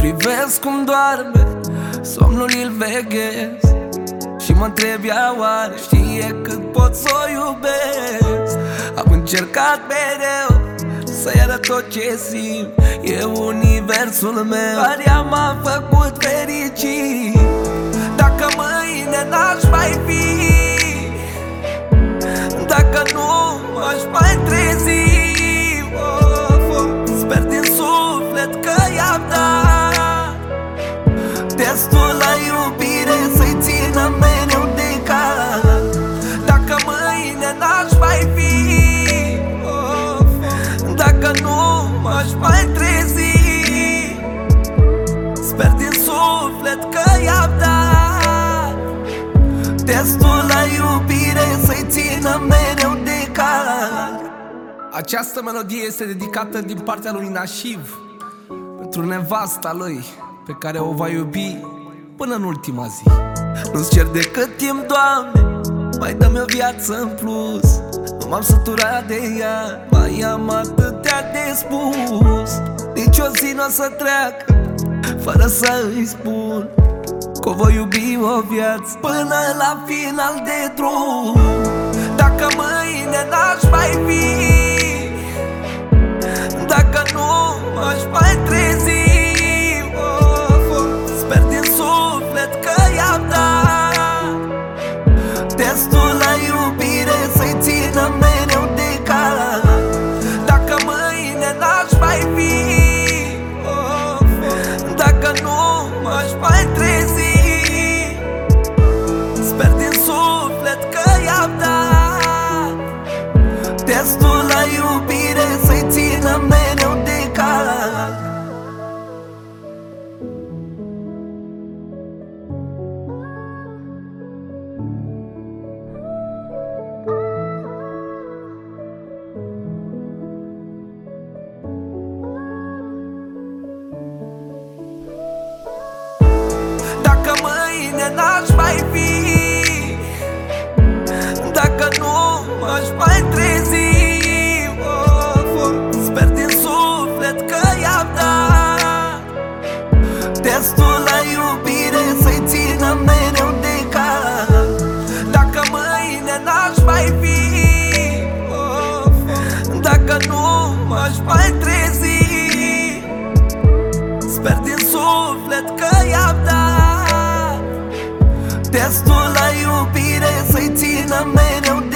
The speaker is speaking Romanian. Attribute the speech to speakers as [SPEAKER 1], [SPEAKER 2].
[SPEAKER 1] privesc cum doarme, somnul îl veghez și mă întreb ea oare știe cât pot să o iubesc. Am încercat mereu să-i arăt tot ce simt, e universul meu, doar ea m-a făcut fericit. Dacă mâine n-aș mai fi, dacă nu m-aș mai trezi, sper din suflet că i-am dat destul la iubire să-i țină mereu de cal. Dacă mâine n-aș mai fi, dacă nu m-aș mai trezi, sper din suflet că i-am dat destul la iubire să-i țină mereu de cal. Această melodie este dedicată din partea lui Nașiv pentru nevasta lui, pe care o va iubi până în ultima zi. Nu-ți cer decât timp, Doamne, mai dă-mi o viață în plus. Nu m-am săturat de ea, mai am atâtea de spus. Nici o zi n-o să treacă fără să îi spun că o voi iubi o viață până la final de drum. Dacă mâine n-aș mai fi, dacă nu m-aș mai trezi, sper din suflet că i-am dat destul la iubire să-i țină mereu de cal. Dacă mâine n-aș mai fi, dacă nu m-aș mai trezi, sper din suflet că i-am dat destul la iubire să-i țină mereu de cal. Dacă mâine n-aș mai fi, dacă nu m-aș mai trezi, sper din suflet că i-am dat destul la iubire să-i țină mereu de cal. Dacă mâine n-aș mai fi, dacă nu m-aș mai trezi, sper din suflet că i-am dat destul la iubire să-i țină mereu de